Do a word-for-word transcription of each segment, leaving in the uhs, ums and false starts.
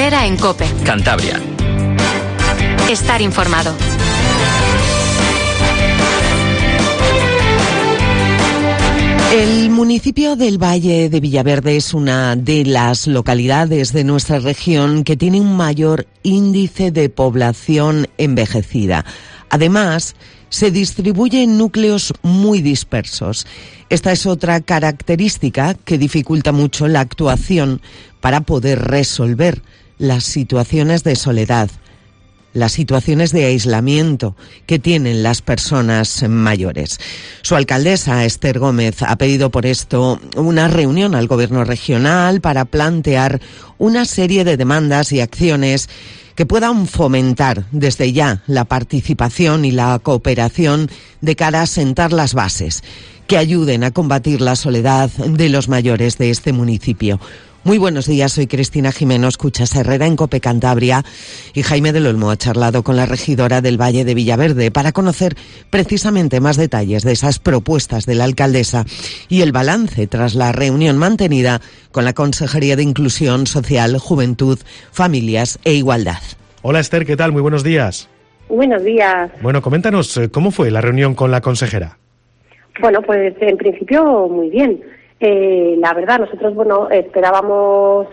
Herrera en COPE. Cantabria. Estar informado. El municipio del Valle de Villaverde es una de las localidades de nuestra región que tiene un mayor índice de población envejecida. Además, se distribuye en núcleos muy dispersos. Esta es otra característica que dificulta mucho la actuación para poder resolver las situaciones de soledad, las situaciones de aislamiento que tienen las personas mayores. Su alcaldesa, Esther Gómez, ha pedido por esto una reunión al Gobierno regional para plantear una serie de demandas y acciones que puedan fomentar desde ya la participación y la cooperación de cara a sentar las bases que ayuden a combatir la soledad de los mayores de este municipio. Muy buenos días, soy Cristina Jimeno, escuchas Herrera en COPE Cantabria, y Jaime del Olmo ha charlado con la regidora del Valle de Villaverde para conocer precisamente más detalles de esas propuestas de la alcaldesa y el balance tras la reunión mantenida con la Consejería de Inclusión Social, Juventud, Familias e Igualdad. Hola Esther, ¿qué tal? Muy buenos días. Buenos días. Bueno, coméntanos, ¿cómo fue la reunión con la consejera? Bueno, pues en principio muy bien. Eh, la verdad, nosotros bueno esperábamos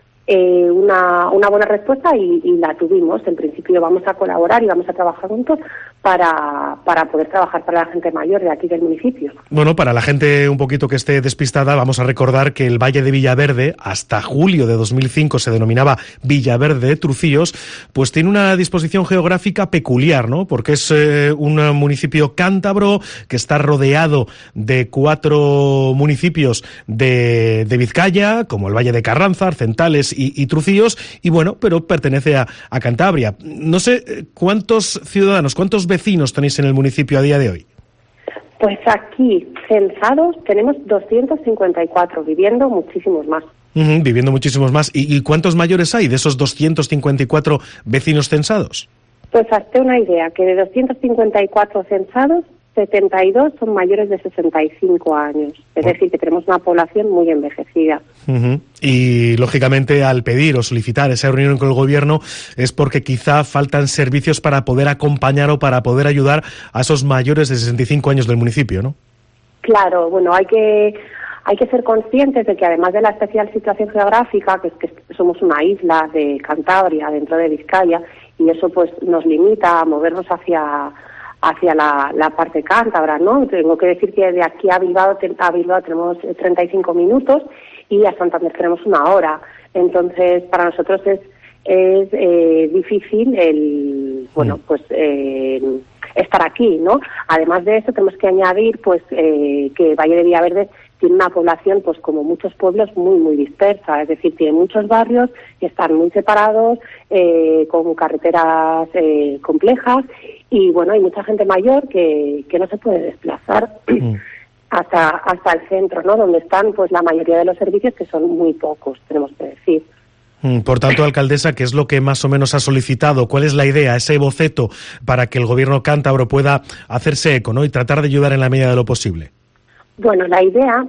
eh, una, una buena respuesta y, y la tuvimos. En principio vamos a colaborar y vamos a trabajar juntos para, para poder trabajar para la gente mayor de aquí del municipio. Bueno, para la gente un poquito que esté despistada, vamos a recordar que el Valle de Villaverde, hasta julio de dos mil cinco se denominaba Villaverde de Trucíos, pues tiene una disposición geográfica peculiar, ¿no? Porque es eh, un municipio cántabro que está rodeado de cuatro municipios de, de Vizcaya, como el Valle de Carranza, Arcentales y, y Trucíos, y bueno, pero pertenece a, a Cantabria. No sé cuántos ciudadanos, cuántos vecinos tenéis en el municipio a día de hoy. Pues aquí, censados, tenemos doscientos cincuenta y cuatro, viviendo muchísimos más. Uh-huh, viviendo muchísimos más. ¿Y, ¿Y cuántos mayores hay de esos doscientos cincuenta y cuatro vecinos censados? Pues hazte una idea, que de doscientos cincuenta y cuatro censados, setenta y dos son mayores de sesenta y cinco años. Es decir, que tenemos una población muy envejecida. Uh-huh. Y, lógicamente, al pedir o solicitar esa reunión con el Gobierno es porque quizá faltan servicios para poder acompañar o para poder ayudar a esos mayores de sesenta y cinco años del municipio, ¿no? Claro, bueno, hay que... Hay que ser conscientes de que además de la especial situación geográfica, que es que somos una isla de Cantabria dentro de Vizcaya, y eso pues nos limita a movernos hacia hacia la, la parte cántabra, ¿no? Tengo que decir que de aquí a Bilbao, a Bilbao tenemos treinta y cinco minutos y a Santander tenemos una hora. Entonces, para nosotros es es eh, difícil el, bueno, pues eh, estar aquí, ¿no? Además de eso, tenemos que añadir, pues, eh, que Valle de Villaverde tiene una población, pues, como muchos pueblos, muy, muy dispersa. Es decir, tiene muchos barrios que están muy separados, eh, con carreteras eh, complejas, y, bueno, hay mucha gente mayor que, que no se puede desplazar mm. hasta hasta el centro, ¿no? Donde están, pues, la mayoría de los servicios, que son muy pocos, tenemos que decir. Por tanto, alcaldesa, ¿qué es lo que más o menos ha solicitado? ¿Cuál es la idea, ese boceto, para que el gobierno cántabro pueda hacerse eco, ¿no? Y tratar de ayudar en la medida de lo posible? Bueno, la idea,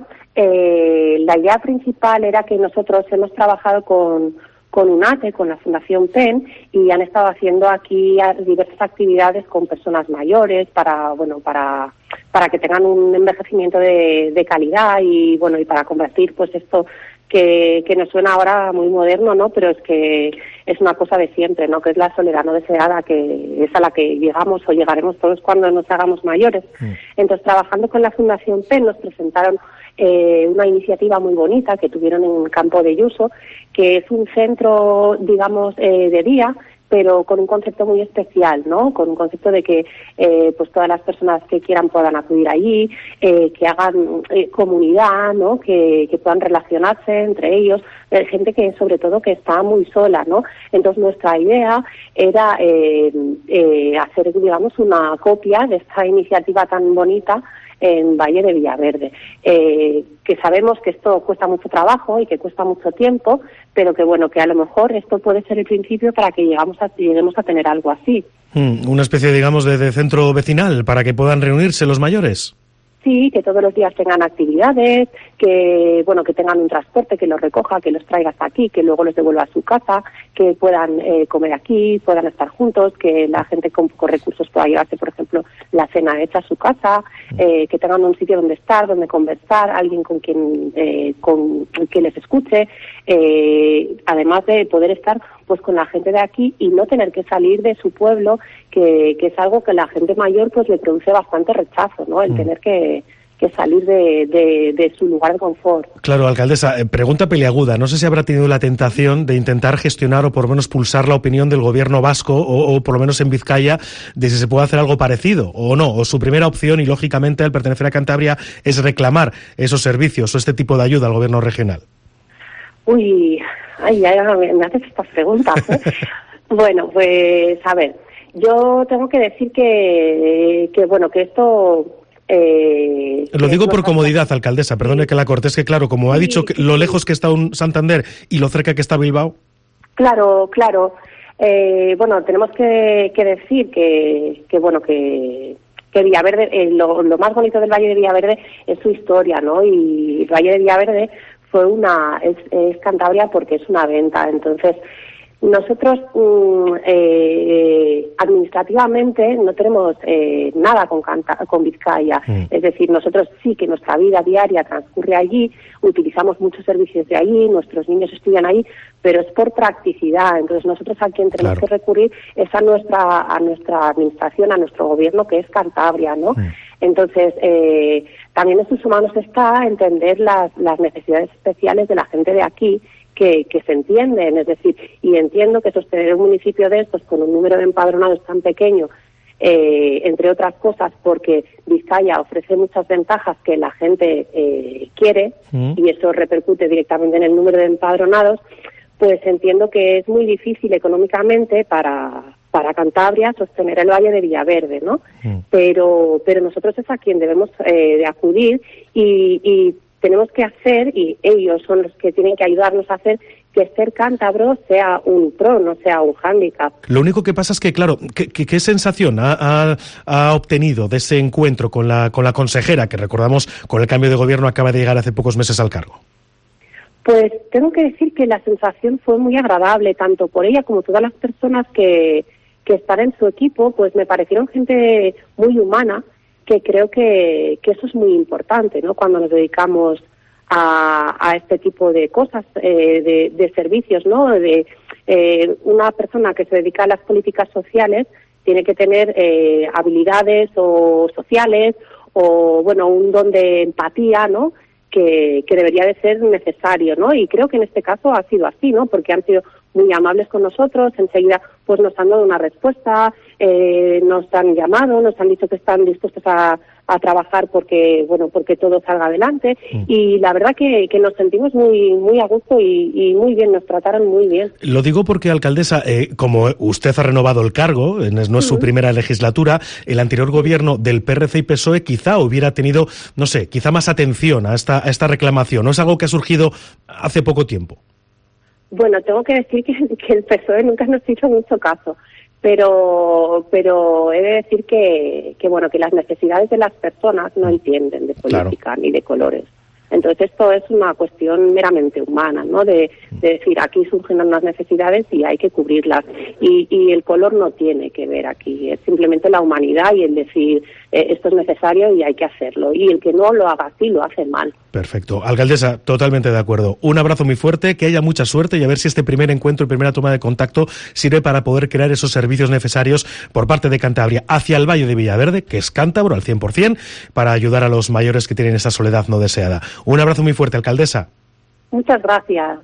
eh, la idea principal era que nosotros hemos trabajado con, con UNATE, con la Fundación P E N, y han estado haciendo aquí diversas actividades con personas mayores para, bueno, para, para que tengan un envejecimiento de, de calidad y, bueno, y para combatir, pues, esto que, que nos suena ahora muy moderno, ¿no? Pero es que es una cosa de siempre, ¿no? Que es la soledad no deseada, que es a la que llegamos o llegaremos todos cuando nos hagamos mayores. Mm. Entonces, trabajando con la Fundación P E N, nos presentaron eh, una iniciativa muy bonita que tuvieron en Campo de Yuso, que es un centro, digamos, eh, de día, pero con un concepto muy especial, ¿no? Con un concepto de que eh, pues todas las personas que quieran puedan acudir allí, eh, que hagan eh, comunidad, ¿no? Que, que puedan relacionarse entre ellos, eh, gente que sobre todo que está muy sola, ¿no? Entonces nuestra idea era eh, eh, hacer, digamos, una copia de esta iniciativa tan bonita en Valle de Villaverde, eh, que sabemos que esto cuesta mucho trabajo y que cuesta mucho tiempo, pero que bueno, que a lo mejor esto puede ser el principio para que llegamos a, lleguemos a tener algo así. Mm, una especie, digamos, de, de centro vecinal para que puedan reunirse los mayores. Sí, que todos los días tengan actividades, que bueno, que tengan un transporte, que los recoja, que los traiga hasta aquí, que luego los devuelva a su casa, que puedan eh, comer aquí, puedan estar juntos, que la gente con pocos recursos pueda llevarse, por ejemplo, la cena hecha a su casa, eh, que tengan un sitio donde estar, donde conversar, alguien con quien eh, con que les escuche, eh, además de poder estar pues con la gente de aquí y no tener que salir de su pueblo, que, que es algo que la gente mayor pues le produce bastante rechazo, ¿no? El mm. tener que, que salir de, de, de su lugar de confort. Claro, alcaldesa, eh, pregunta peliaguda. No sé si habrá tenido la tentación de intentar gestionar o por lo menos pulsar la opinión del gobierno vasco o, o por lo menos en Vizcaya de si se puede hacer algo parecido o no. O su primera opción, y lógicamente al pertenecer a Cantabria, es reclamar esos servicios o este tipo de ayuda al gobierno regional. Uy, ay, ya me haces estas preguntas, ¿eh? Bueno, pues a ver, yo tengo que decir que, que bueno, que esto... Eh, lo digo por comodidad, alcaldesa, perdone sí. que la corte, es que claro, como sí, ha dicho, que lo lejos que está un Santander y lo cerca que está Bilbao. Claro, claro. Eh, bueno, tenemos que, que decir que, que bueno, que... que Villaverde, eh, lo, lo más bonito del Valle de Villaverde es su historia, ¿no? Y el Valle de Villaverde fue una es, es Cantabria porque es una venta. Entonces, nosotros mm, eh, administrativamente no tenemos eh, nada con, Canta, con Vizcaya. Mm. Es decir, nosotros sí que nuestra vida diaria transcurre allí, utilizamos muchos servicios de allí, nuestros niños estudian allí, pero es por practicidad. Entonces, nosotros a quien tenemos claro. que recurrir es a nuestra, a nuestra administración, a nuestro gobierno, que es Cantabria, ¿no? Mm. Entonces, eh, también en sus manos está entender las, las necesidades especiales de la gente de aquí, que, que se entienden, es decir, y entiendo que sostener un municipio de estos con un número de empadronados tan pequeño, eh, entre otras cosas porque Vizcaya ofrece muchas ventajas que la gente eh, quiere, mm. y eso repercute directamente en el número de empadronados, pues entiendo que es muy difícil económicamente para... para Cantabria sostener el Valle de Villaverde, ¿no? Mm. Pero pero nosotros es a quien debemos eh, de acudir y, y tenemos que hacer, y ellos son los que tienen que ayudarnos a hacer, que ser cántabro sea un pro, no sea un hándicap. Lo único que pasa es que, claro, ¿qué, qué, qué sensación ha, ha, ha obtenido de ese encuentro con la, con la consejera, que recordamos con el cambio de gobierno acaba de llegar hace pocos meses al cargo? Pues tengo que decir que la sensación fue muy agradable, tanto por ella como todas las personas que, que están en su equipo, pues me parecieron gente muy humana, que creo que, que eso es muy importante, ¿no? Cuando nos dedicamos a, a este tipo de cosas, eh, de, de servicios, ¿no? De eh, una persona que se dedica a las políticas sociales tiene que tener eh, habilidades o sociales o, bueno, un don de empatía, ¿no? Que, que debería de ser necesario, ¿no? Y creo que en este caso ha sido así, ¿no? Porque han sido muy amables con nosotros, enseguida pues nos han dado una respuesta, eh, nos han llamado, nos han dicho que están dispuestos a, a trabajar porque, bueno, porque todo salga adelante, mm. y la verdad que, que nos sentimos muy muy a gusto y, y muy bien, nos trataron muy bien. Lo digo porque, alcaldesa, eh, como usted ha renovado el cargo, no es uh-huh. su primera legislatura, el anterior gobierno del P R C y P S O E quizá hubiera tenido, no sé, quizá más atención a esta, a esta reclamación, ¿no es algo que ha surgido hace poco tiempo? Bueno, tengo que decir que, que el P S O E nunca nos hizo mucho caso, pero pero he de decir que, que bueno que las necesidades de las personas no entienden de política claro. ni de colores. Entonces esto es una cuestión meramente humana, ¿no? De, de decir, aquí surgen unas necesidades y hay que cubrirlas. Y, y el color no tiene que ver aquí, es simplemente la humanidad y el decir, eh, esto es necesario y hay que hacerlo. Y el que no lo haga así lo hace mal. Perfecto. Alcaldesa, totalmente de acuerdo. Un abrazo muy fuerte, que haya mucha suerte y a ver si este primer encuentro y primera toma de contacto sirve para poder crear esos servicios necesarios por parte de Cantabria hacia el Valle de Villaverde, que es cántabro al cien por ciento, para ayudar a los mayores que tienen esa soledad no deseada. Un abrazo muy fuerte, alcaldesa. Muchas gracias.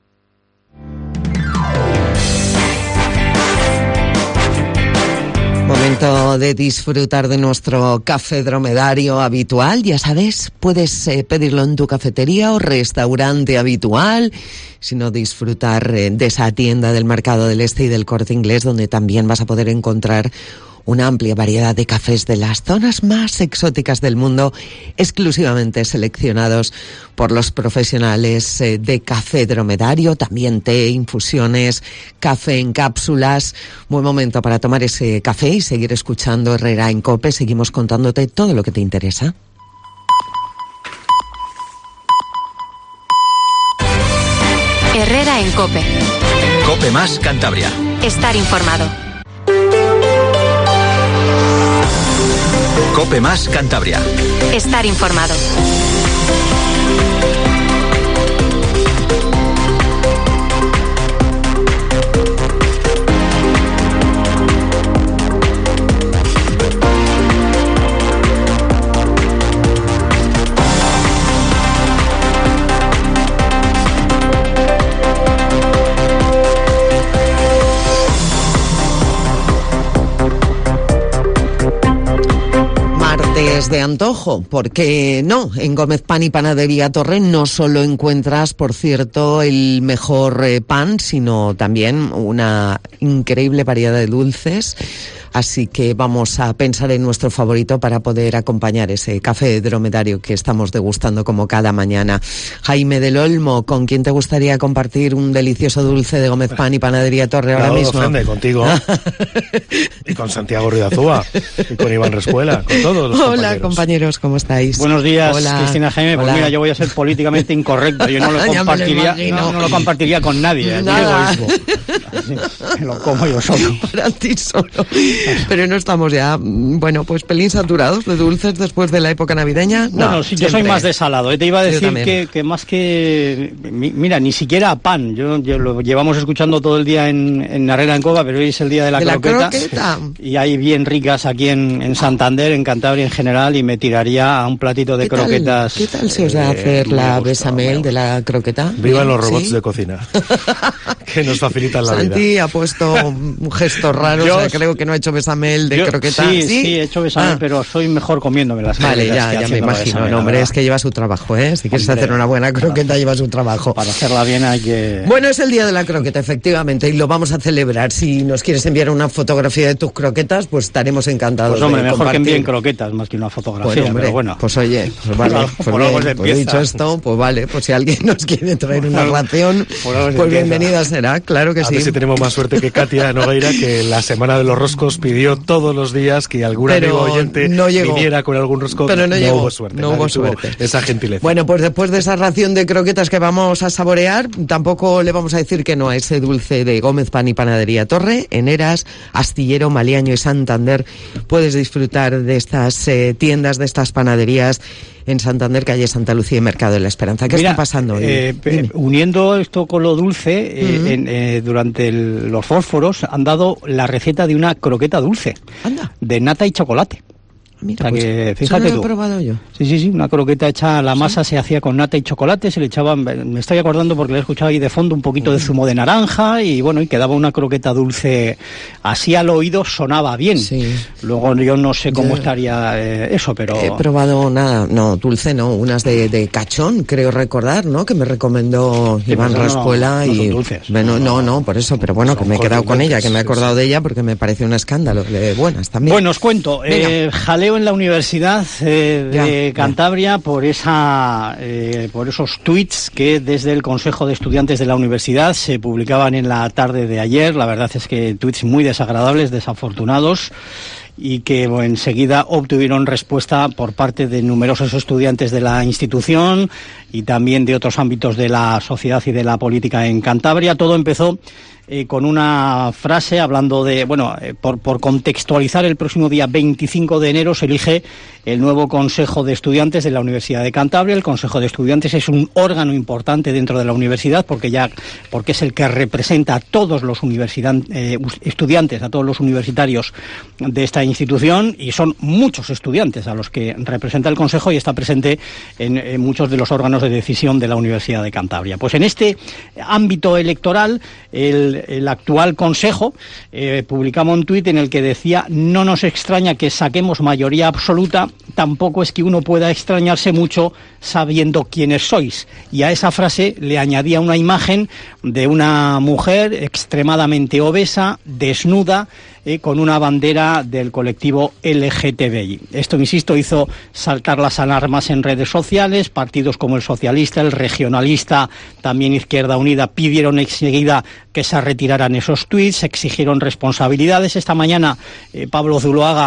Momento de disfrutar de nuestro café dromedario habitual. Ya sabes, puedes eh, pedirlo en tu cafetería o restaurante habitual, sino disfrutar eh, de esa tienda del Mercado del Este y del Corte Inglés, donde también vas a poder encontrar una amplia variedad de cafés de las zonas más exóticas del mundo, exclusivamente seleccionados por los profesionales de café dromedario, también té, infusiones, café en cápsulas. Buen momento para tomar ese café y seguir escuchando Herrera en COPE. Seguimos contándote todo lo que te interesa. Herrera en COPE. COPE más Cantabria. Estar informado. COPE más Cantabria. Estar informado. De antojo, porque no, en Gómez Pan y Panadería Torre no solo encuentras, por cierto, el mejor eh, pan, sino también una increíble variedad de dulces. Así que vamos a pensar en nuestro favorito para poder acompañar ese café dromedario que estamos degustando como cada mañana. Jaime del Olmo, ¿con quién te gustaría compartir un delicioso dulce de Gómez Pan y Panadería Torre ahora claro, mismo? Fende, contigo. Y con Santiago Ruidazúa. Y con Iván Rescuela. Con todos los Hola, compañeros. compañeros, ¿cómo estáis? Buenos días, Hola. Cristina Jaime. Pues Hola. mira, yo voy a ser políticamente incorrecto. Yo no lo Ya me lo compartiría, imagino. no, no lo compartiría con nadie. Nada. Qué egoísmo. Me lo como yo solo. Para ti solo. Pero no estamos ya, bueno, pues pelín saturados de dulces después de la época navideña. No, Bueno, sí, yo soy siempre. más de salado. ¿eh? Te iba a Yo decir también. que, que más que... mi- Mira, ni siquiera pan. Yo, yo lo llevamos escuchando todo el día en, en Herrera en Cova, pero hoy es el día de la De la croqueta. croqueta. Y hay bien ricas aquí en, en Santander, en Cantabria en general, y me tiraría a un platito de ¿Qué tal? croquetas. ¿Qué tal se os da eh, hacer muy la a gusto, besamel muy a de la croqueta? Vivan Bien, los robots ¿sí? de cocina. Que nos facilitan la Santi vida. ha puesto un gesto raro, Yo- o sea, creo que no ha hecho besamel de Yo- croqueta. Sí, sí, he hecho besamel, Ah. pero soy mejor comiéndome las Vale, croquetas ya, que ya me haciendo la imagino. besamel, No, la hombre, verdad. es que lleva su trabajo, ¿eh? Si quieres Hombre, hacer una buena croqueta, lleva su trabajo. Para hacerla bien hay que... Bueno, es el día de la croqueta, efectivamente, y lo vamos a celebrar. Si nos quieres enviar una fotografía de tus croquetas, pues estaremos encantados. Pues hombre, de mejor que compartir. envíen croquetas más que una fotografía, Bueno, hombre, pero bueno. pues oye, pues vale, Por pues, algo bien, se pues empieza. dicho esto, pues vale, pues si alguien nos quiere traer una algo- ración, por algo se pues empieza. bienvenida será, claro que A sí. ver si tenemos más suerte que Katia Nogueira, que la semana de los roscos pidió todos los días que algún Pero amigo oyente no llegó. viniera con algún rosco. Pero no llegó, hubo suerte. no nadie hubo tuvo suerte. Esa gentileza. Bueno, pues después de esa ración de croquetas que vamos a saborear, tampoco le vamos a decir que no a ese dulce de Gómez Pan y Panadería Torre, en Eras, Astillero, Maliaño y Santander. Puedes disfrutar de estas eh, tiendas, de estas panaderías en Santander, calle Santa Lucía y Mercado de la Esperanza. ¿Qué Mira, está pasando hoy? eh, pe- Dime. uniendo esto con lo dulce, eh, Ujú. en, eh, durante el- los fósforos han dado la receta de una croqueta dulce, Anda, de nata y chocolate. mira, o sea pues, que, eso fíjate no lo tú. he probado yo. Sí, sí, sí, una croqueta hecha, la masa se hacía con nata y chocolate, se le echaban, me estoy acordando porque le he escuchado ahí de fondo un poquito de zumo de naranja y bueno, y quedaba una croqueta dulce, así al oído sonaba bien. Sí. Luego yo no sé cómo Yo- estaría eh, eso, pero... He probado nada, no, dulce no, unas de, de cachón, creo recordar, ¿no? Que me recomendó Sí, Iván pero no, Rascuela no y... son dulces. Bueno, no, no, por eso, pero bueno, que me he quedado con ella, que me he acordado de ella porque me pareció un escándalo, de buenas también. Bueno, os cuento, Venga. eh, jaleo en la universidad eh, de Ya, Cantabria por esa, eh, por esos tuits que desde el Consejo de Estudiantes de la universidad se publicaban en la tarde de ayer. La verdad es que tuits muy desagradables, desafortunados, y que bueno, enseguida obtuvieron respuesta por parte de numerosos estudiantes de la institución y también de otros ámbitos de la sociedad y de la política en Cantabria. Todo empezó eh, con una frase hablando de, bueno, eh, por, por contextualizar, el próximo día veinticinco de enero se elige el nuevo Consejo de Estudiantes de la Universidad de Cantabria. El Consejo de Estudiantes es un órgano importante dentro de la universidad porque ya porque es el que representa a todos los universidad- eh, estudiantes, a todos los universitarios de esta institución, y son muchos estudiantes a los que representa el Consejo y está presente en, en muchos de los órganos de decisión de la Universidad de Cantabria. Pues en este ámbito electoral, el, el actual Consejo eh, publicaba un tuit en el que decía: no nos extraña que saquemos mayoría absoluta, tampoco es que uno pueda extrañarse mucho sabiendo quiénes sois. Y a esa frase le añadía una imagen de una mujer extremadamente obesa, desnuda, eh, con una bandera del colectivo L G T B I. Esto, insisto, hizo saltar las alarmas en redes sociales. Partidos como el Socialista, el Regionalista, también Izquierda Unida, pidieron enseguida que se retiraran esos tuits, exigieron responsabilidades. Esta mañana eh, Pablo Zuloaga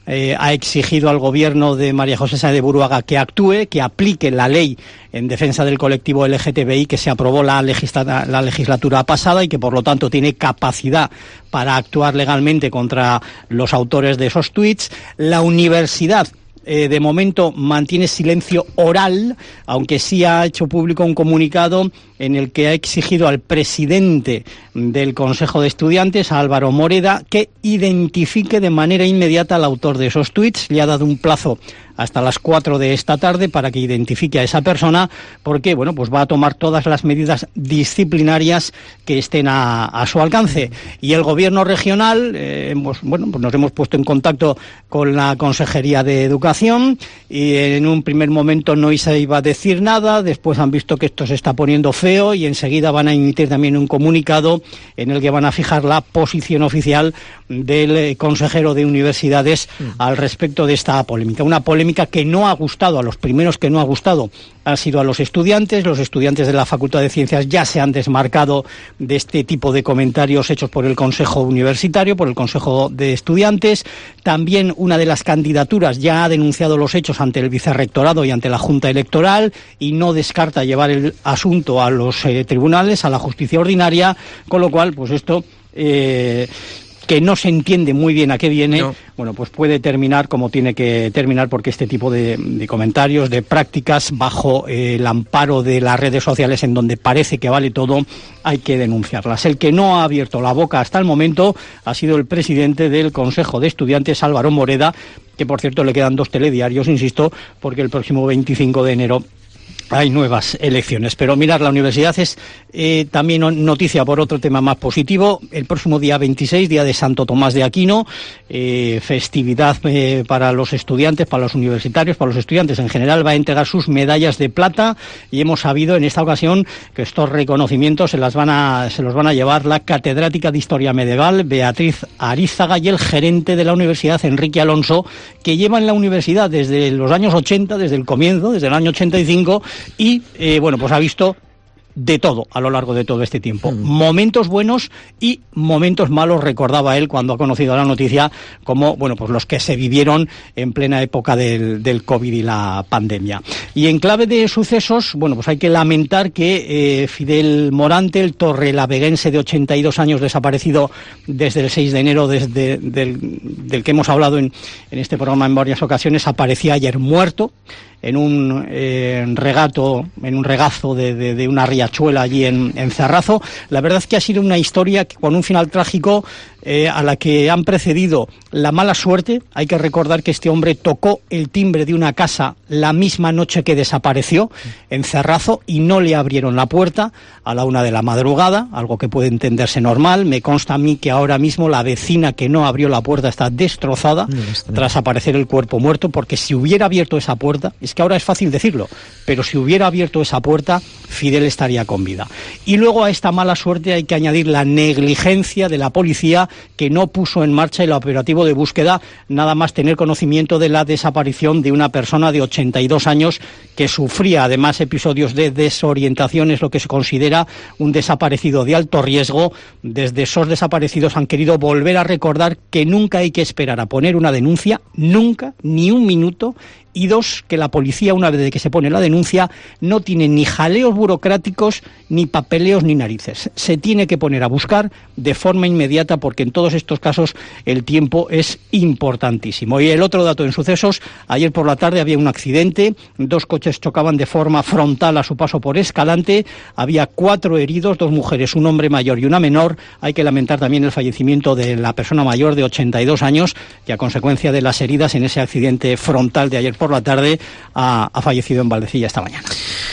eh, ha exigido al gobierno de María José Sáenz de Buruaga que actúe, que aplique la ley en defensa del colectivo L G T B I que se aprobó la, legisla- la legislatura pasada y que por lo tanto tiene capacidad para actuar legalmente contra los autores de esos tuits. La universidad Eh, de momento mantiene silencio oral, aunque sí ha hecho público un comunicado en el que ha exigido al presidente del Consejo de Estudiantes, a Álvaro Moreda, que identifique de manera inmediata al autor de esos tuits. Le ha dado un plazo hasta las cuatro de esta tarde para que identifique a esa persona, porque bueno, pues va a tomar todas las medidas disciplinarias que estén a, a su alcance. Y el gobierno regional, eh, hemos, bueno, pues nos hemos puesto en contacto con la Consejería de Educación y en un primer momento no se iba a decir nada, después han visto que esto se está poniendo feo y enseguida van a emitir también un comunicado en el que van a fijar la posición oficial del eh, consejero de universidades mm. al respecto de esta polémica. Una polémica que no ha gustado, a los primeros que no ha gustado han sido a los estudiantes. Los estudiantes de la Facultad de Ciencias ya se han desmarcado de este tipo de comentarios hechos por el Consejo Universitario, por el Consejo de Estudiantes. También una de las candidaturas ya ha denunciado los hechos ante el Vicerrectorado y ante la Junta Electoral y no descarta llevar el asunto a los eh, tribunales, a la justicia ordinaria, con lo cual, pues esto... Eh, que no se entiende muy bien a qué viene, no. bueno, pues puede terminar como tiene que terminar, porque este tipo de, de comentarios, de prácticas, bajo eh, el amparo de las redes sociales en donde parece que vale todo, hay que denunciarlas. El que no ha abierto la boca hasta el momento ha sido el presidente del Consejo de Estudiantes, Álvaro Moreda, que por cierto le quedan dos telediarios, insisto, porque el próximo veinticinco de enero hay nuevas elecciones. Pero mirar, la universidad es eh, también noticia por otro tema más positivo. El próximo día veintiséis, día de Santo Tomás de Aquino, eh, festividad eh, para los estudiantes, para los universitarios, para los estudiantes en general, va a entregar sus medallas de plata y hemos sabido en esta ocasión que estos reconocimientos se las van a, se los van a llevar la catedrática de Historia Medieval, Beatriz Arízaga, y el gerente de la universidad, Enrique Alonso, que lleva en la universidad desde los años ochenta, desde el comienzo, desde el año ochenta y cinco, y eh, bueno, pues ha visto de todo a lo largo de todo este tiempo. Mm. Momentos buenos y momentos malos, recordaba él cuando ha conocido la noticia, como bueno, pues los que se vivieron en plena época del, del COVID y la pandemia. Y en clave de sucesos, bueno, pues hay que lamentar que eh, Fidel Morante, el torrelaveguense de ochenta y dos años, desaparecido desde el seis de enero, desde del, del que hemos hablado en, en este programa en varias ocasiones, aparecía ayer muerto en un eh, regato, en un regazo de, de, de una riachuela allí en, en Cerrazo. La verdad es que ha sido una historia que, con un final trágico, eh, a la que han precedido la mala suerte. Hay que recordar que este hombre tocó el timbre de una casa la misma noche que desapareció en Cerrazo y no le abrieron la puerta a la una de la madrugada, algo que puede entenderse normal. Me consta a mí que ahora mismo la vecina que no abrió la puerta está destrozada no, tras aparecer el cuerpo muerto, porque si hubiera abierto esa puerta, es que ahora es fácil decirlo, pero si hubiera abierto esa puerta, Fidel estaría con vida. Y luego a esta mala suerte hay que añadir la negligencia de la policía, que no puso en marcha el operativo de búsqueda, nada más tener conocimiento de la desaparición de una persona de ochenta y dos años que sufría además episodios de desorientación. Es lo que se considera un desaparecido de alto riesgo. Desde esos desaparecidos han querido volver a recordar que nunca hay que esperar a poner una denuncia, nunca, ni un minuto. Y dos, que la policía, una vez que se pone la denuncia, no tiene ni jaleos burocráticos, ni papeleos, ni narices. Se tiene que poner a buscar de forma inmediata, porque en todos estos casos el tiempo es importantísimo. Y el otro dato en sucesos: ayer por la tarde había un accidente, dos coches chocaban de forma frontal a su paso por Escalante, había cuatro heridos, dos mujeres, un hombre mayor y una menor. Hay que lamentar también el fallecimiento de la persona mayor de ochenta y dos años, que a consecuencia de las heridas en ese accidente frontal de ayer por la tarde ha, ha fallecido en Valdecilla esta mañana.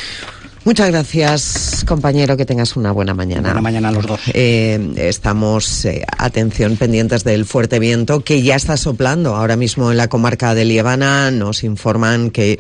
Muchas gracias, compañero, que tengas una buena mañana. Buena mañana a los dos. Eh, estamos, eh, atención, pendientes del fuerte viento que ya está soplando ahora mismo en la comarca de Liébana. Nos informan que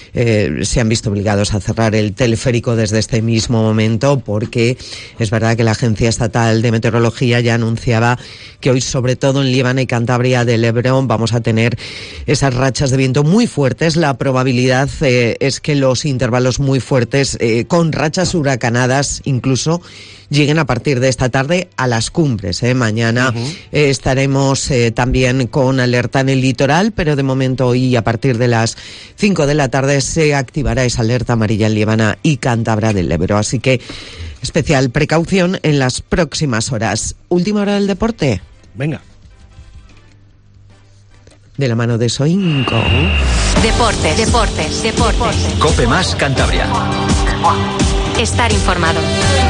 Eh, se han visto obligados a cerrar el teleférico desde este mismo momento, porque es verdad que la Agencia Estatal de Meteorología ya anunciaba que hoy, sobre todo en Líbana y Cantabria del Ebro, vamos a tener esas rachas de viento muy fuertes. La probabilidad eh, es que los intervalos muy fuertes, eh, con rachas huracanadas incluso, lleguen a partir de esta tarde a las cumbres. ¿eh? Mañana uh-huh. eh, estaremos eh, también con alerta en el litoral, pero de momento hoy a partir de las cinco de la tarde se activará esa alerta amarilla en Liébana y Cántabra del Ebro. Así que especial precaución en las próximas horas. Última hora del deporte. Venga. De la mano de Soinco. Deportes, deportes, deportes. Cope más Cantabria. Estar informado.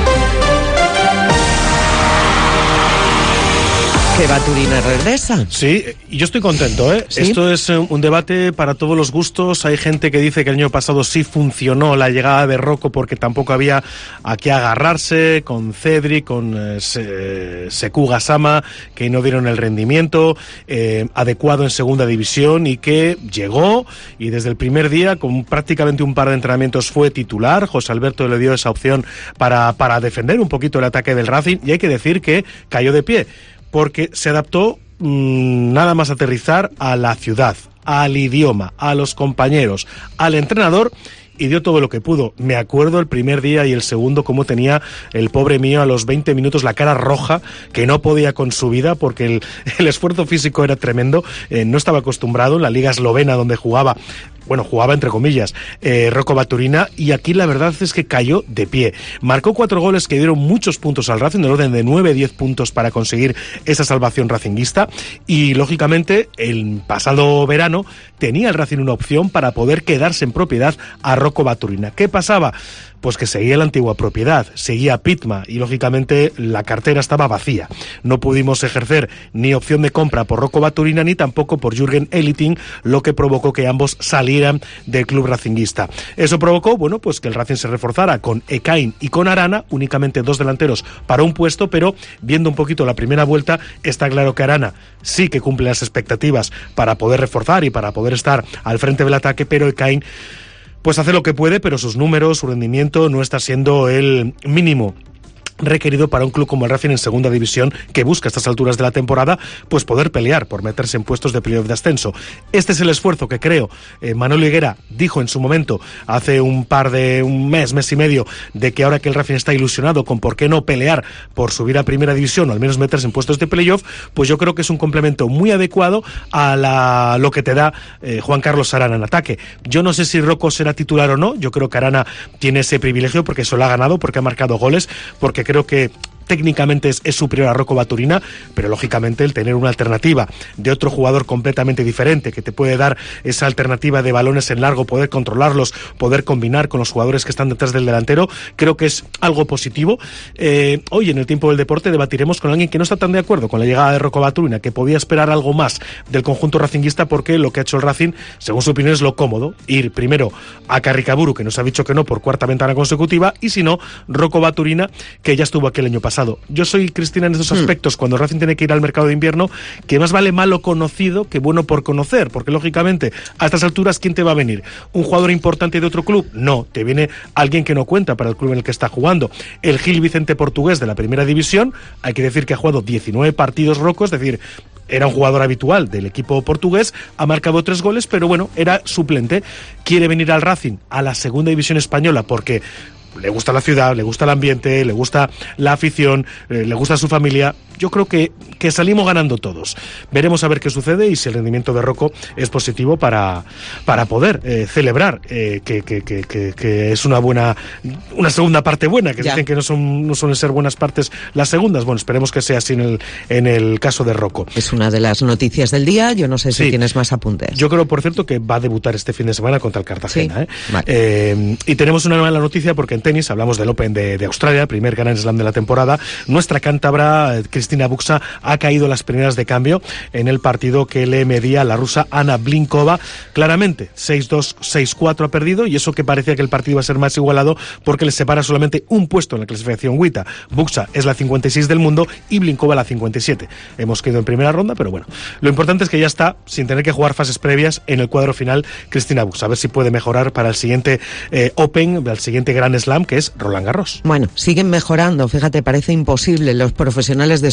Que Baturina regresa. Sí, y yo estoy contento, ¿eh? ¿Sí? Esto es un debate para todos los gustos. Hay gente que dice que el año pasado sí funcionó la llegada de Rocco porque tampoco había a qué agarrarse con Cedric, con eh, Se, Sekou Gassama, que no dieron el rendimiento eh, adecuado en segunda división y que llegó y desde el primer día con prácticamente un par de entrenamientos fue titular. José Alberto le dio esa opción para, para defender un poquito el ataque del Racing y hay que decir que cayó de pie, porque se adaptó mmm, nada más aterrizar a la ciudad, al idioma, a los compañeros, al entrenador y dio todo lo que pudo. Me acuerdo el primer día y el segundo cómo tenía el pobre mío a los veinte minutos la cara roja, que no podía con su vida porque el, el esfuerzo físico era tremendo. Eh, no estaba acostumbrado en la liga eslovena donde jugaba, bueno, jugaba entre comillas, eh, Rocco Baturina, y aquí la verdad es que cayó de pie. Marcó cuatro goles que dieron muchos puntos al Racing, del orden de nueve a diez puntos para conseguir esa salvación racinguista, y lógicamente el pasado verano tenía el Racing una opción para poder quedarse en propiedad a Rocco Baturina. ¿Qué pasaba? Pues que seguía la antigua propiedad, seguía Pitma y lógicamente la cartera estaba vacía. No pudimos ejercer ni opción de compra por Rocco Baturina ni tampoco por Jürgen Eliting, lo que provocó que ambos salieran del club racinguista. Eso provocó, bueno, pues que el Racing se reforzara con Ekain y con Arana, únicamente dos delanteros para un puesto, pero viendo un poquito la primera vuelta, está claro que Arana sí que cumple las expectativas para poder reforzar y para poder estar al frente del ataque, pero Ekain pues hace lo que puede, pero sus números, su rendimiento no está siendo el mínimo requerido para un club como el Racing en segunda división, que busca a estas alturas de la temporada pues poder pelear por meterse en puestos de playoff de ascenso. Este es el esfuerzo que creo eh, Manolo Higuera dijo en su momento, hace un par de un mes, mes y medio, de que ahora que el Racing está ilusionado con por qué no pelear por subir a primera división o al menos meterse en puestos de playoff, pues yo creo que es un complemento muy adecuado a la, lo que te da eh, Juan Carlos Arana en ataque. Yo no sé si Rocco será titular o no, yo creo que Arana tiene ese privilegio porque se lo ha ganado, porque ha marcado goles, porque creo que técnicamente es, es superior a Rocco Baturina, pero lógicamente el tener una alternativa de otro jugador completamente diferente que te puede dar esa alternativa de balones en largo, poder controlarlos, poder combinar con los jugadores que están detrás del delantero, creo que es algo positivo. Eh, hoy en el tiempo del deporte debatiremos con alguien que no está tan de acuerdo con la llegada de Rocco Baturina, que podía esperar algo más del conjunto racinguista, porque lo que ha hecho el Racing, según su opinión, es lo cómodo, ir primero a Carricaburu, que nos ha dicho que no por cuarta ventana consecutiva, y si no, Rocco Baturina, que ya estuvo aquí el año pasado. Yo soy, Cristina, en esos aspectos, mm. cuando Racing tiene que ir al mercado de invierno, que más vale malo conocido que bueno por conocer, porque lógicamente a estas alturas, ¿quién te va a venir? ¿Un jugador importante de otro club? No, te viene alguien que no cuenta para el club en el que está jugando. El Gil Vicente portugués de la primera división, hay que decir que ha jugado diecinueve partidos Rocco, es decir, era un jugador habitual del equipo portugués, ha marcado tres goles, pero bueno, era suplente. Quiere venir al Racing, a la segunda división española, porque le gusta la ciudad, le gusta el ambiente, le gusta la afición, eh, le gusta su familia. Yo creo que, que salimos ganando todos. Veremos a ver qué sucede y si el rendimiento de Rocco es positivo para, para poder eh, celebrar eh, que, que, que, que, que es una buena, una segunda parte buena, que ya dicen que no son no suelen ser buenas partes las segundas. Bueno, esperemos que sea así en el, en el caso de Rocco. Es una de las noticias del día. Yo no sé si sí. tienes más apuntes. Yo creo, por cierto, que va a debutar este fin de semana contra el Cartagena. Sí. ¿eh? Vale. Eh, y tenemos una mala noticia porque en tenis hablamos del Open de, de Australia, primer Grand Slam de la temporada. Nuestra cántabra Cristina Buxa ha caído las primeras de cambio en el partido que le medía la rusa Ana Blinkova. Claramente, seis dos, seis cuatro ha perdido, y eso que parecía que el partido iba a ser más igualado porque le separa solamente un puesto en la clasificación WTA. Buxa es la cincuenta y seis del mundo y Blinkova la cincuenta y siete. Hemos quedado en primera ronda, pero bueno, lo importante es que ya está, sin tener que jugar fases previas, en el cuadro final Cristina Buxa. A ver si puede mejorar para el siguiente eh, Open, el siguiente Grand Slam, que es Roland Garros. Bueno, siguen mejorando, fíjate, parece imposible. Los profesionales de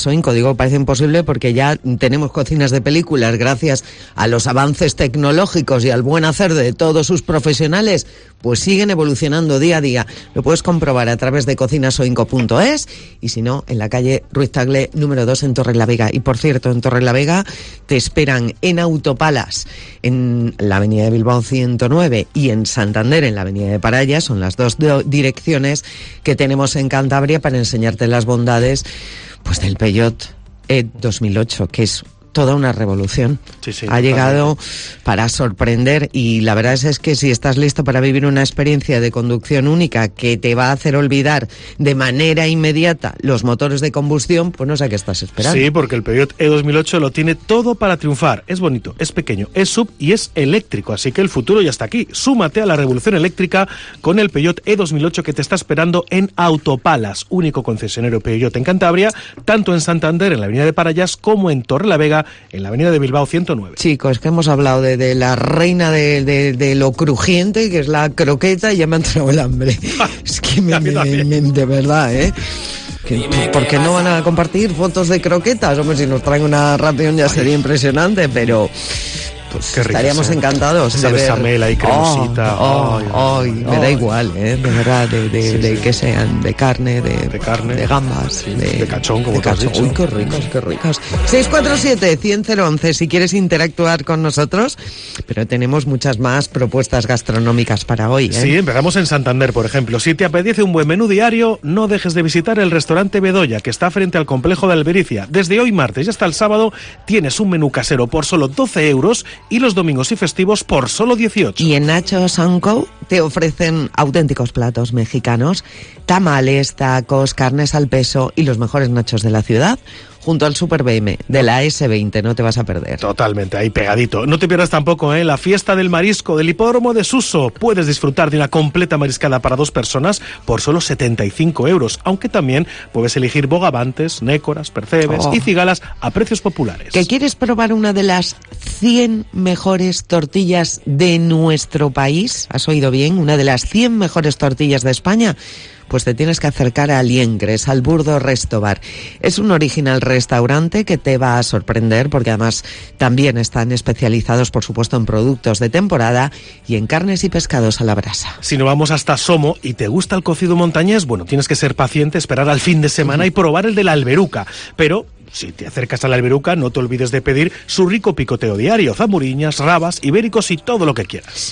Soinco. Digo, parece imposible porque ya tenemos cocinas de películas gracias a los avances tecnológicos y al buen hacer de todos sus profesionales, pues siguen evolucionando día a día. Lo puedes comprobar a través de cocinasoinco punto es y si no, en la calle Ruiz Tagle número dos en Torrelavega. Y por cierto, en Torrelavega te esperan en Autopalas, en la avenida de Bilbao ciento nueve y en Santander, en la avenida de Paraya. Son las dos do- direcciones que tenemos en Cantabria para enseñarte las bondades pues del Peugeot E dos mil ocho, que es toda una revolución. Sí, sí, ha llegado para sorprender y la verdad es, es que si estás listo para vivir una experiencia de conducción única que te va a hacer olvidar de manera inmediata los motores de combustión, pues no sé qué estás esperando. Sí, porque el Peugeot E dos mil ocho lo tiene todo para triunfar. Es bonito, es pequeño, es sub y es eléctrico, así que el futuro ya está aquí. Súmate a la revolución eléctrica con el Peugeot E dos mil ocho que te está esperando en Autopalas, único concesionario Peugeot en Cantabria, tanto en Santander, en la avenida de Parayas, como en Torrelavega, en la avenida de Bilbao ciento nueve. Chicos, que hemos hablado de, de la reina de, de, de lo crujiente, que es la croqueta, y ya me ha entrado el hambre. Es que me, me, me, de verdad, ¿eh? Que, ¿por qué no van a compartir fotos de croquetas? Hombre, si nos traen una ración ya sería impresionante, pero... Pues qué estaríamos ricas, ¿eh? encantados Esa de ver. bechamel y cremosita. Oh, ay, oh, ay, ay, ay, me da ay. igual, ¿eh? De verdad, de, de, Sí, de sí. que sean de carne, de, De carne. de gambas, Sí, de, de cachón, como de tú has cachón. dicho. Uy, qué ricos, qué ricos. seis cuatro siete, uno cero uno uno si quieres interactuar con nosotros, pero tenemos muchas más propuestas gastronómicas para hoy, ¿eh? Sí, empezamos en Santander, por ejemplo. Si te apetece un buen menú diario, no dejes de visitar el restaurante Bedoya, que está frente al complejo de Albericia. Desde hoy martes y hasta el sábado tienes un menú casero por solo doce euros y los domingos y festivos por solo dieciocho. Y en Nacho Sanco te ofrecen auténticos platos mexicanos, tamales, tacos, carnes al peso y los mejores nachos de la ciudad, junto al Super B M de la ese veinte, no te vas a perder. Totalmente, ahí pegadito. No te pierdas tampoco, ¿eh? La fiesta del marisco del hipódromo de Suso. Puedes disfrutar de una completa mariscada para dos personas por solo setenta y cinco euros, aunque también puedes elegir bogavantes, nécoras, percebes Oh. y cigalas a precios populares. ¿Que quieres probar una de las cien mejores tortillas de nuestro país? ¿Has oído bien? Una de las cien mejores tortillas de España. Pues te tienes que acercar a Liengres, al Burdo Resto Bar. Es un original restaurante que te va a sorprender porque además también están especializados, por supuesto, en productos de temporada y en carnes y pescados a la brasa. Si no vamos hasta Somo y te gusta el cocido montañés, bueno, tienes que ser paciente, esperar al fin de semana y probar el de la Alberuca. Pero si te acercas a la Alberuca, no te olvides de pedir su rico picoteo diario, zamuriñas, rabas, ibéricos y todo lo que quieras.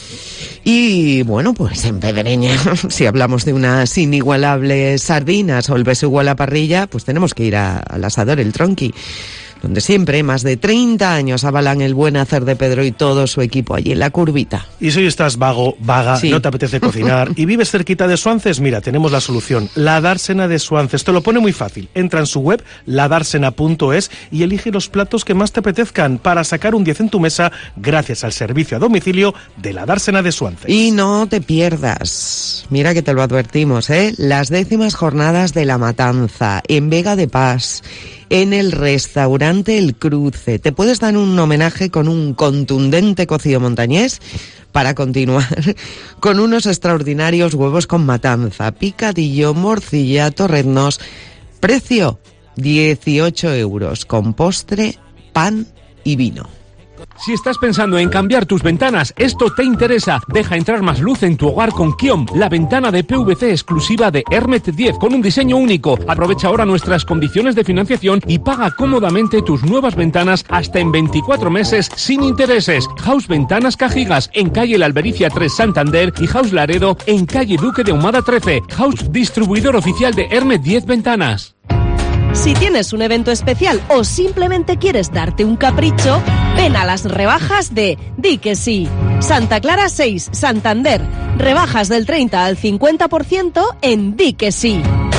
Y bueno, pues en Pedreña, si hablamos de unas inigualables sardinas o el besugo a la parrilla, pues tenemos que ir a- al asador El Tronqui, donde siempre más de treinta años avalan el buen hacer de Pedro y todo su equipo allí en la curvita. Y si hoy estás vago, vaga, Sí. no te apetece cocinar y vives cerquita de Suances, mira, tenemos la solución. La Dársena de Suances. Te lo pone muy fácil. Entra en su web, la dársena punto es, y elige los platos que más te apetezcan para sacar un diez en tu mesa gracias al servicio a domicilio de la Dársena de Suances. Y no te pierdas, mira que te lo advertimos, ¿eh? Las décimas jornadas de la Matanza en Vega de Paz, en el restaurante El Cruce. Te puedes dar un homenaje con un contundente cocido montañés para continuar con unos extraordinarios huevos con matanza, picadillo, morcilla, torreznos. Precio dieciocho euros, con postre, pan y vino. Si estás pensando en cambiar tus ventanas, esto te interesa. Deja entrar más luz en tu hogar con Kiom, la ventana de P V C exclusiva de Hermet diez con un diseño único. Aprovecha ahora nuestras condiciones de financiación y paga cómodamente tus nuevas ventanas hasta en veinticuatro meses sin intereses. House Ventanas Cajigas en calle La Albericia tres Santander y House Laredo en calle Duque de Ahumada trece. House distribuidor oficial de Hermet diez Ventanas. Si tienes un evento especial o simplemente quieres darte un capricho, ven a las rebajas de Di que sí. Santa Clara seis, Santander. Rebajas del treinta al cincuenta por ciento en Di que sí.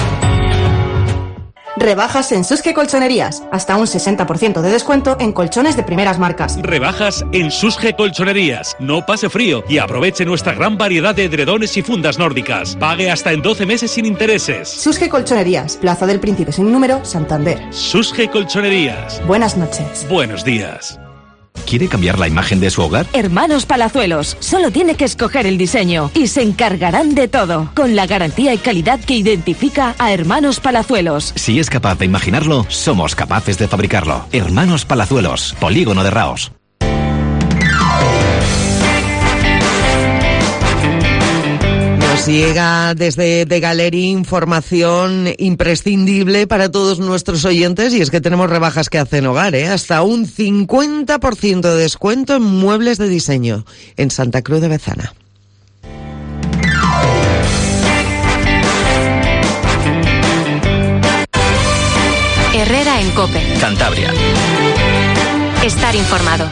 Rebajas en Susque Colchonerías. Hasta un sesenta por ciento de descuento en colchones de primeras marcas. Rebajas en Susge Colchonerías. No pase frío y aproveche nuestra gran variedad de edredones y fundas nórdicas. Pague hasta en doce meses sin intereses. Susque Colchonerías. Plaza del Príncipe sin número, Santander. Susge Colchonerías. Buenas noches. Buenos días. ¿Quiere cambiar la imagen de su hogar? Hermanos Palazuelos, solo tiene que escoger el diseño y se encargarán de todo, con la garantía y calidad que identifica a Hermanos Palazuelos. Si es capaz de imaginarlo, somos capaces de fabricarlo. Hermanos Palazuelos, Polígono de Raos. Nos llega desde The Gallery información imprescindible para todos nuestros oyentes, y es que tenemos rebajas que hacen hogar, ¿eh? Hasta un cincuenta por ciento de descuento en muebles de diseño en Santa Cruz de Bezana. Herrera en COPE. Cantabria. Estar informado.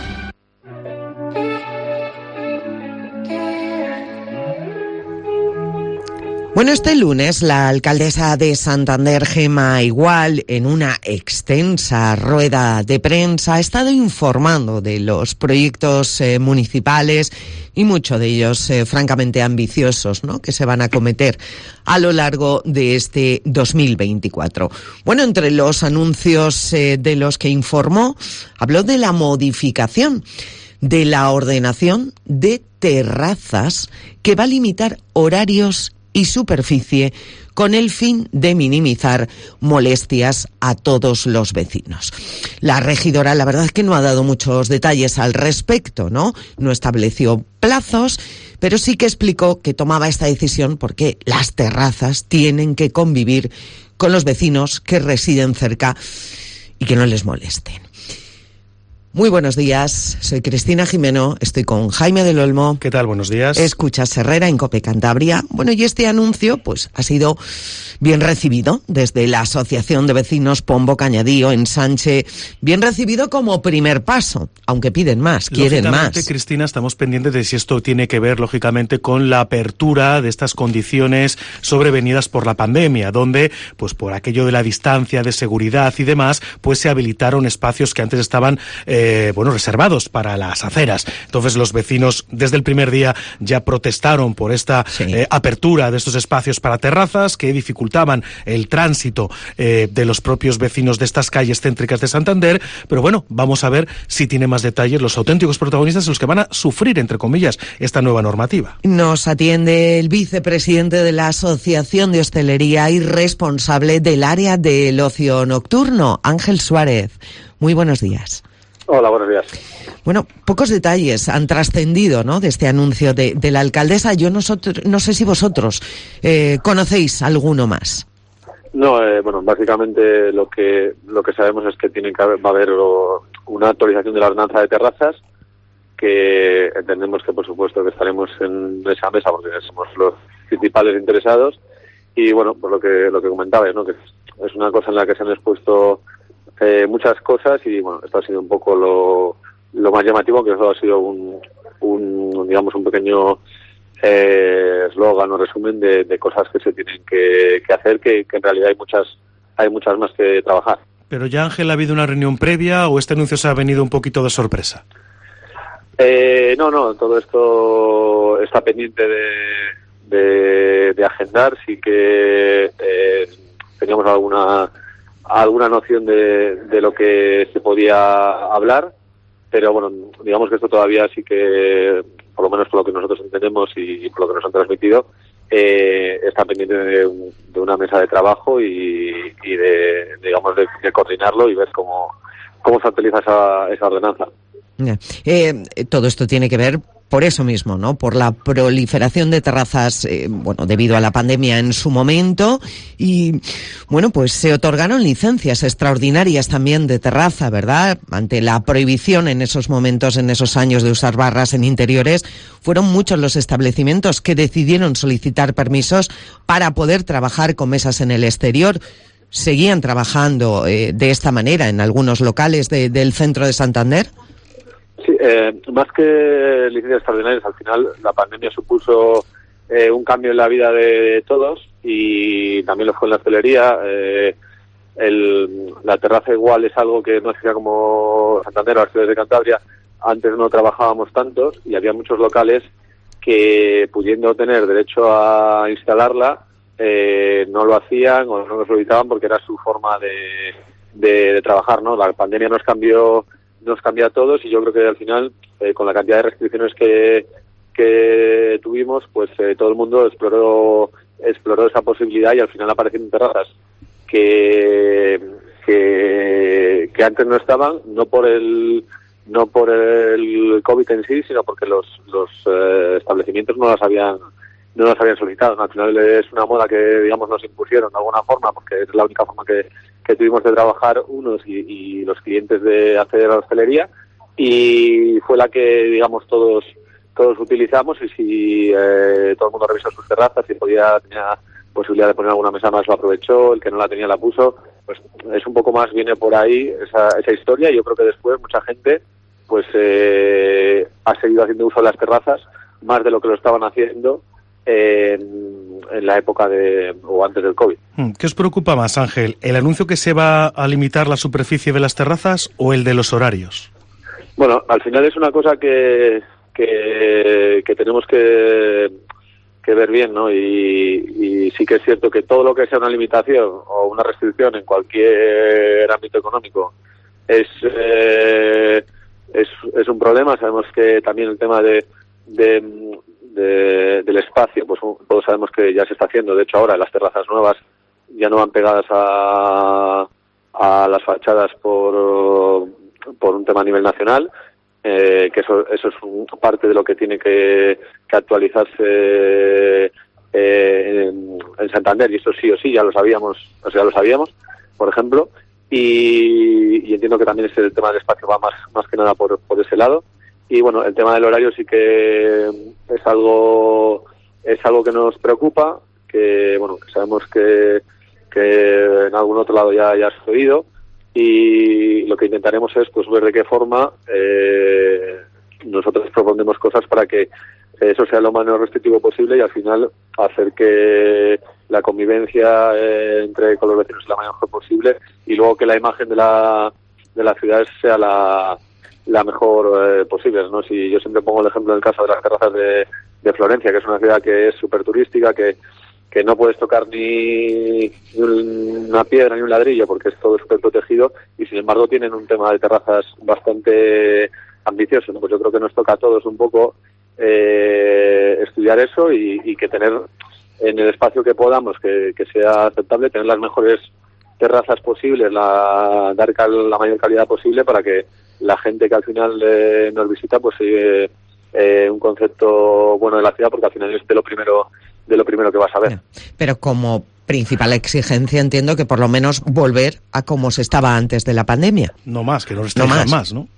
Bueno, este lunes la alcaldesa de Santander, Gemma Igual, en una extensa rueda de prensa, ha estado informando de los proyectos eh, municipales y muchos de ellos eh, francamente ambiciosos, ¿no?, que se van a acometer a lo largo de este dos mil veinticuatro. Bueno, entre los anuncios eh, de los que informó, habló de la modificación de la ordenación de terrazas que va a limitar horarios y superficie con el fin de minimizar molestias a todos los vecinos. La regidora, la verdad es que no ha dado muchos detalles al respecto, ¿no? No estableció plazos, pero sí que explicó que tomaba esta decisión porque las terrazas tienen que convivir con los vecinos que residen cerca y que no les molesten. Muy buenos días, soy Cristina Jimeno, estoy con Jaime del Olmo. ¿Qué tal? Buenos días. Escuchas Herrera en COPE Cantabria. Bueno, y este anuncio pues ha sido bien recibido desde la Asociación de Vecinos Pombo Cañadío en Sánchez, bien recibido como primer paso, aunque piden más, quieren más. Cristina, estamos pendientes de si esto tiene que ver, lógicamente, con la apertura de estas condiciones sobrevenidas por la pandemia, donde, pues por aquello de la distancia, de seguridad y demás, pues se habilitaron espacios que antes estaban eh, Eh, bueno, reservados para las aceras. Entonces los vecinos desde el primer día ya protestaron por esta sí. eh, apertura de estos espacios para terrazas que dificultaban el tránsito eh, de los propios vecinos de estas calles céntricas de Santander. Pero bueno, vamos a ver si tiene más detalles los auténticos protagonistas, los que van a sufrir, entre comillas, esta nueva normativa. Nos atiende el vicepresidente de la Asociación de Hostelería y responsable del área del ocio nocturno, Ángel Suárez. Muy buenos días. Hola, buenos días. Bueno, pocos detalles han trascendido, ¿no?, de este anuncio de, de la alcaldesa. Yo nosotros, no sé si vosotros eh, conocéis alguno más. No, eh, bueno, básicamente lo que lo que sabemos es que tiene que haber, va a haber o, una actualización de la ordenanza de terrazas, que entendemos que por supuesto que estaremos en esa mesa porque somos los principales interesados, y bueno, por lo que lo que comentabais, ¿no?, que es una cosa en la que se han expuesto Eh, muchas cosas, y bueno, esto ha sido un poco lo, lo más llamativo, que eso ha sido un, un digamos, un pequeño eslogan eh, o resumen de, de cosas que se tienen que, que hacer, que, que en realidad hay muchas hay muchas más que trabajar. Pero ya, Ángel, ¿ha habido una reunión previa o este anuncio se ha venido un poquito de sorpresa? Eh, no, no, todo esto está pendiente de, de, de agendar. Sí que eh, teníamos alguna alguna noción de, de lo que se podía hablar, pero bueno, digamos que esto todavía sí que, por lo menos por lo que nosotros entendemos y por lo que nos han transmitido, eh, está pendiente de, de una mesa de trabajo y, y de, digamos, de, de coordinarlo y ver cómo, cómo se utiliza esa, esa ordenanza. Eh, todo esto tiene que ver por eso mismo, ¿no?, por la proliferación de terrazas, eh, bueno, debido a la pandemia en su momento, y bueno, pues se otorgaron licencias extraordinarias también de terraza, ¿verdad? Ante la prohibición en esos momentos, en esos años, de usar barras en interiores, fueron muchos los establecimientos que decidieron solicitar permisos para poder trabajar con mesas en el exterior. ¿Seguían trabajando eh, de esta manera en algunos locales de, del centro de Santander? Sí, eh, más que licencias extraordinarias, al final la pandemia supuso eh, un cambio en la vida de todos, y también lo fue en la hostelería. Eh, el, la terraza igual es algo que no hacía como Santander o las ciudades de Cantabria. Antes no trabajábamos tantos y había muchos locales que, pudiendo tener derecho a instalarla, eh, no lo hacían o no lo solicitaban porque era su forma de, de, de trabajar, ¿no? La pandemia nos cambió nos cambia a todos, y yo creo que al final, eh, con la cantidad de restricciones que, que tuvimos, pues eh, todo el mundo exploró exploró esa posibilidad, y al final aparecieron terrazas que, que que antes no estaban, no por el no por el COVID en sí, sino porque los los eh, establecimientos no las habían no las habían solicitado. Al final es una moda que, digamos, nos impusieron de alguna forma, porque es la única forma que, que tuvimos de trabajar unos y, y los clientes de acceder a la hostelería, y fue la que, digamos, todos todos utilizamos. Y si eh, todo el mundo revisó sus terrazas, si podía tenía posibilidad de poner alguna mesa más, lo aprovechó, el que no la tenía la puso. Pues es un poco más, viene por ahí esa, esa historia, y yo creo que después mucha gente pues eh, ha seguido haciendo uso de las terrazas más de lo que lo estaban haciendo en, en la época de o antes del COVID. ¿Qué os preocupa más, Ángel? ¿El anuncio que se va a limitar la superficie de las terrazas o el de los horarios? Bueno, al final es una cosa que que, que tenemos que, que ver bien, ¿no? Y, y sí que es cierto que todo lo que sea una limitación o una restricción en cualquier ámbito económico es eh, es, es un problema. Sabemos que también el tema de, de, de del espacio, pues todos sabemos que ya se está haciendo. De hecho, ahora las terrazas nuevas ya no van pegadas a, a las fachadas por, por un tema a nivel nacional, eh, que eso, eso es un, parte de lo que tiene que, que actualizarse eh, en, en Santander, y eso sí o sí ya lo sabíamos, o sea, ya lo sabíamos, por ejemplo. Y, y entiendo que también ese, el tema del espacio va más, más que nada por, por ese lado. Y bueno, el tema del horario sí que es algo es algo que nos preocupa, que bueno, que sabemos que, que en algún otro lado ya, ya has oído, y lo que intentaremos es pues ver de qué forma eh, nosotros proponemos cosas para que eso sea lo menos restrictivo posible, y al final hacer que la convivencia eh, entre con los vecinos sea la mejor posible, y luego que la imagen de la de la ciudad sea la, la mejor eh, posible, ¿no? Si yo siempre pongo el ejemplo en el caso de las terrazas de, de Florencia, que es una ciudad que es súper turística, que, que no puedes tocar ni, ni una piedra ni un ladrillo porque es todo súper protegido, y sin embargo tienen un tema de terrazas bastante ambicioso, ¿no? Pues yo creo que nos toca a todos un poco eh, estudiar eso, y, y que tener en el espacio que podamos, que, que sea aceptable, tener las mejores terrazas posibles, la, dar cal, la mayor calidad posible, para que la gente que al final eh, nos visita pues sigue eh, un concepto bueno de la ciudad, porque al final es de lo primero de lo primero que vas a ver. Pero como principal exigencia entiendo que por lo menos volver a como se estaba antes de la pandemia. No más, que no restrinjan no más. más, ¿no?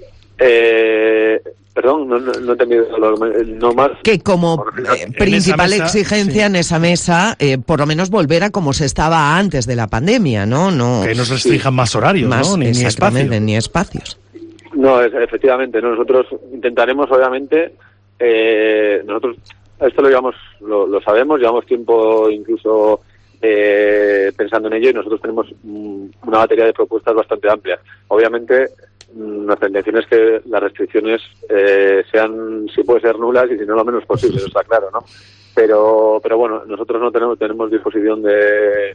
Eh, perdón, no, no, no he entendido. No más. Que como eh, principal mesa, exigencia sí. en esa mesa, eh, por lo menos volver a como se estaba antes de la pandemia, ¿no? no que nos restrinjan sí. más horarios, más, ¿no? Ni, ni espacios. Ni espacios. No, es, efectivamente, ¿no? Nosotros intentaremos, obviamente, eh, nosotros esto lo llevamos, lo, lo sabemos, llevamos tiempo incluso eh, pensando en ello, y nosotros tenemos mm, una batería de propuestas bastante amplia. Obviamente, mm, nuestra intención es que las restricciones eh, sean, si puede ser, nulas, y si no, lo menos posible, eso está claro, ¿no? Pero, pero bueno, nosotros no tenemos, tenemos disposición de,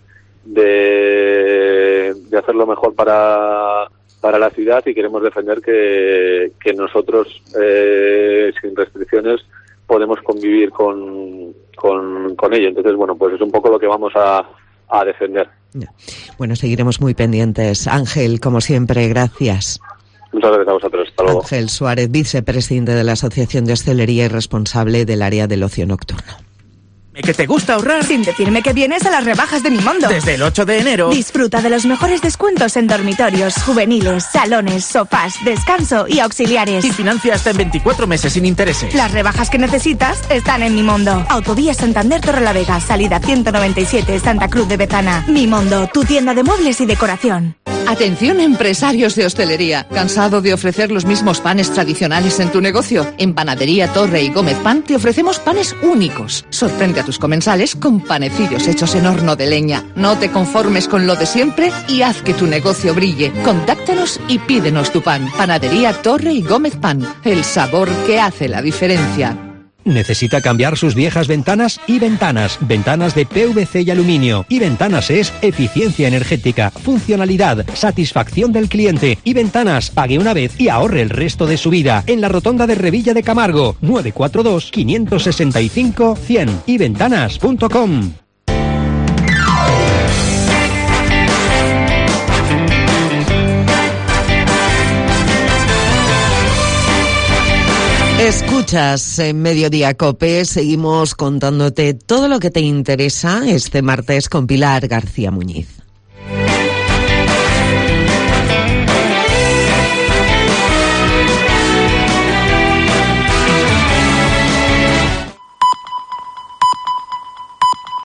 de, de hacerlo mejor para para la ciudad, y queremos defender que, que nosotros eh, sin restricciones podemos convivir con, con, con ello. Entonces, bueno, pues es un poco lo que vamos a, a defender. Bueno, seguiremos muy pendientes. Ángel, como siempre, gracias. Muchas gracias a vosotros. Hasta luego. Ángel Suárez, vicepresidente de la Asociación de Hostelería y responsable del área del ocio nocturno. ¿Que te gusta ahorrar? Sin decirme que vienes a las rebajas de Mimondo. Desde el ocho de enero. Disfruta de los mejores descuentos en dormitorios, juveniles, salones, sofás, descanso y auxiliares. Y financia hasta en veinticuatro meses sin intereses. Las rebajas que necesitas están en Mimondo. Autovía Santander Torrelavega, salida ciento noventa y siete, Santa Cruz de Betana. Mimondo, tu tienda de muebles y decoración. Atención, empresarios de hostelería. ¿Cansado de ofrecer los mismos panes tradicionales en tu negocio? En Panadería Torre y Gómez Pan te ofrecemos panes únicos. Sorprende a tus comensales con panecillos hechos en horno de leña. No te conformes con lo de siempre y haz que tu negocio brille. Contáctanos y pídenos tu pan. Panadería Torre y Gómez Pan. El sabor que hace la diferencia. ¿Necesita cambiar sus viejas ventanas? Y Ventanas, ventanas de P V C y aluminio. Y Ventanas es eficiencia energética, funcionalidad, satisfacción del cliente. Y Ventanas, pague una vez y ahorre el resto de su vida. En la rotonda de Revilla de Camargo, nueve cuatro dos, cinco seis cinco, cien y ventanas punto com. Escuchas en Mediodía COPE, seguimos contándote todo lo que te interesa este martes con Pilar García Muñiz.